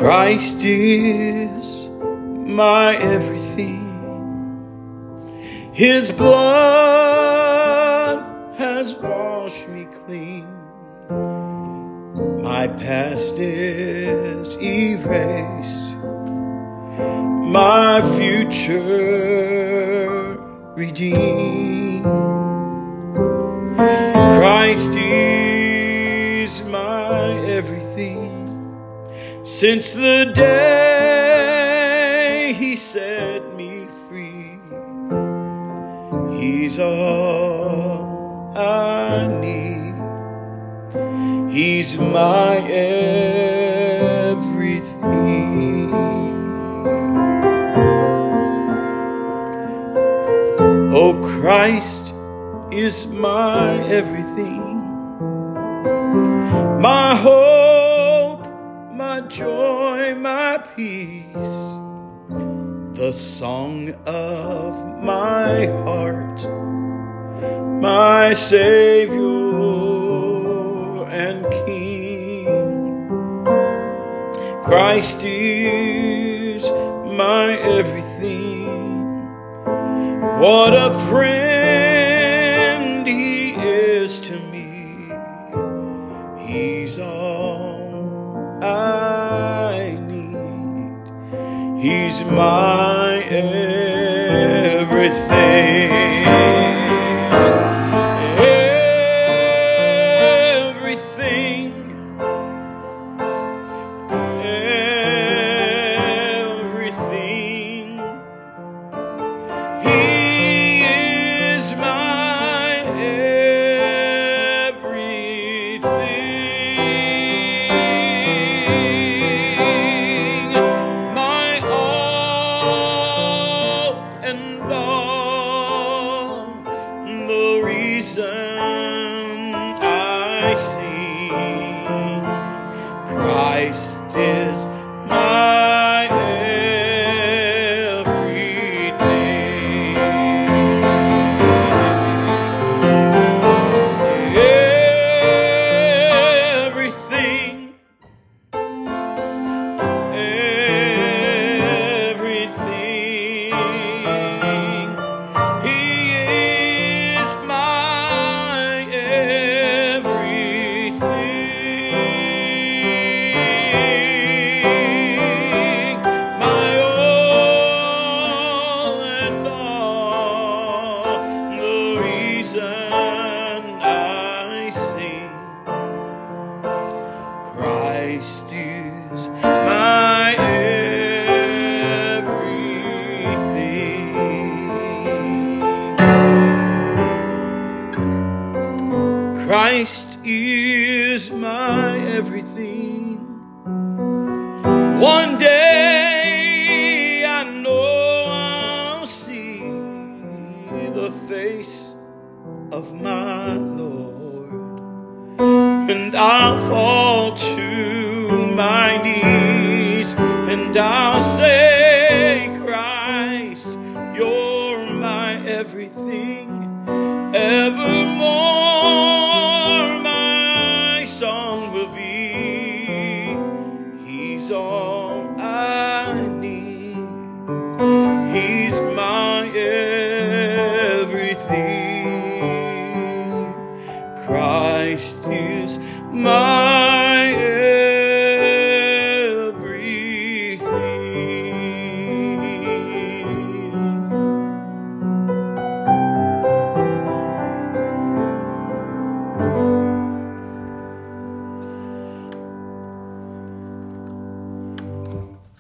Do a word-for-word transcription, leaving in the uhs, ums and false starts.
Christ is my everything. His blood has washed me clean. My past is erased, my future redeemed. Christ is my everything. Since the day He set me free, He's all I need. He's my everything. Oh, Christ is my everything, my hope, my joy, my peace, the song of my heart, my Savior and King. Christ is my everything. What a friend He is to me. He's all I need. He's my everything. I sing, Christ is my everything. Everything, everything. He is my everything, my all and all, the reason I sing. Christ is my everything. Christ is my everything. One day I know I'll see the face of my Lord, and I'll fall to my knees and I'll say, Christ, you're my everything. Evermore my song will be, He's all I need. He's my everything. Christ is my